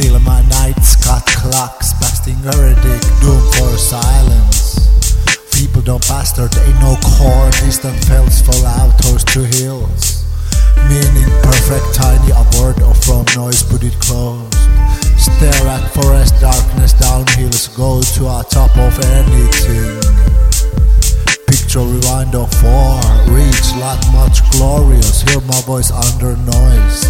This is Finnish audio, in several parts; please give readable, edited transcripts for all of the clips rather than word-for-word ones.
Still my nights cut clocks, passing heretic, doom for silence. People don't bastard, ain't no core, distant fells fall out, toast to hills. Meaning perfect, tiny, a word or from noise, put it closed. Stare at forest, darkness, downhills, go to a top of anything. Picture rewind of 4, reach lot much glorious, hear my voice under noise.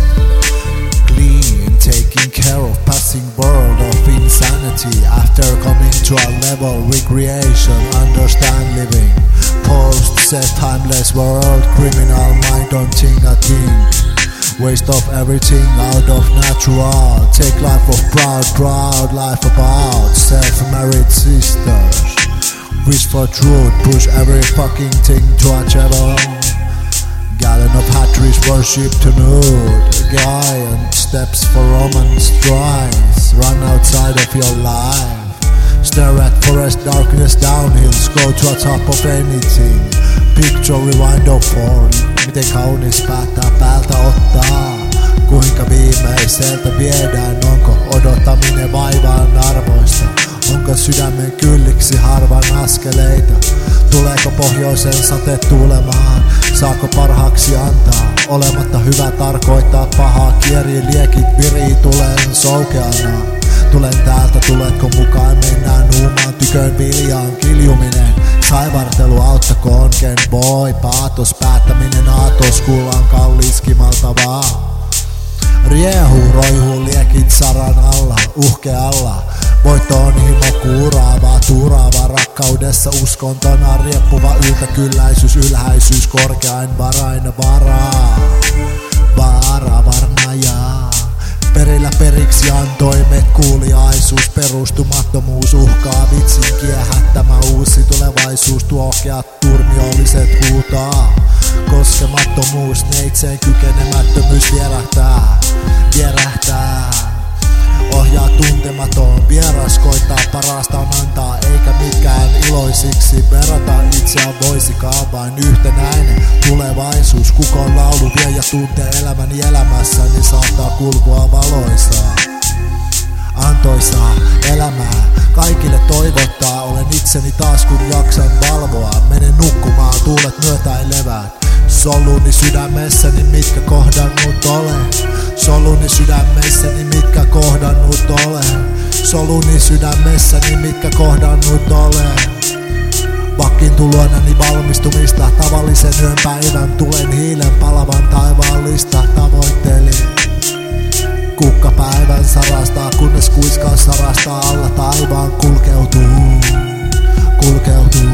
Clean, taking care of passing world of insanity. After coming to a level, recreation, understand living. Post said timeless world, criminal mind don't think a thing. Waste of everything out of natural. Take life of proud life about self-married sisters. Wish for truth, push every fucking thing to a channel. Gallon of hatcheries worship to nude. Giant steps for romance tries. Run outside of your life. Stare at forest, darkness, downhills, go to a top of anything. Picture rewind of 4, miten kaunis päättää päältä ottaa. Kuinka viimeiseltä viedään, onko odottaminen vaivaan arvoista? Onko sydämen kylliksi harvan askeleita? Tuleeko pohjoisen sate tuulemaan? Saako parhaaksi antaa? Olematta hyvä tarkoittaa pahaa, kieri liekit virii, tulen soukeana. Tulen täältä, tuletko mukaan, mennään nuumaan, tykön viljaan kiljuminen. Saivartelu auttakoon, ken boy, paatos, päättäminen aatos, kullan kalliskimaltavaa. Riehuu, roihuu, liekit saran alla, uhkealla. Voitto on himo kuuraavaa, tuuraavaa, rakkaudessa uskontona rieppuva yltäkylläisyys, ylhäisyys, korkeain varain varaa. Vaara varnajaa. Perillä periksi antoimet, kuuliaisuus, perustumattomuus uhkaa, vitsin kiehättämä uusi tulevaisuus, tuohkeat turmiolliset huutaa. Koskemattomuus, neitseen kykenemättömyys vierähtää. Ohjaa tuntematon, vieras koittaa parastaan antaa, eikä mitkään iloisiksi verrata itseään voisikaan, vain yhtenäinen tulevaisuus. Kukon laulu vie ja tuntee elämäni elämässä, niin saattaa kulkua valoisaa. Antoisaa elämää kaikille toivottaa, olen itseni taas kun jaksan valvoa. Menen nukkumaan, tuulet myötäin leväät. Soluni sydämessäni mitkä kohdannut olen. Soluni sydämessäni mitkä kohdannut olen. Soluni sydämessäni mitkä kohdannut olen. Vakiintu luonani valmistumista, tavallisen yön päivän tulen hiilen palavan taivaallista tavoittelin. Kukkapäivän sarastaa, kunnes kuiskaa sarastaa alla taivaan kulkeutuu.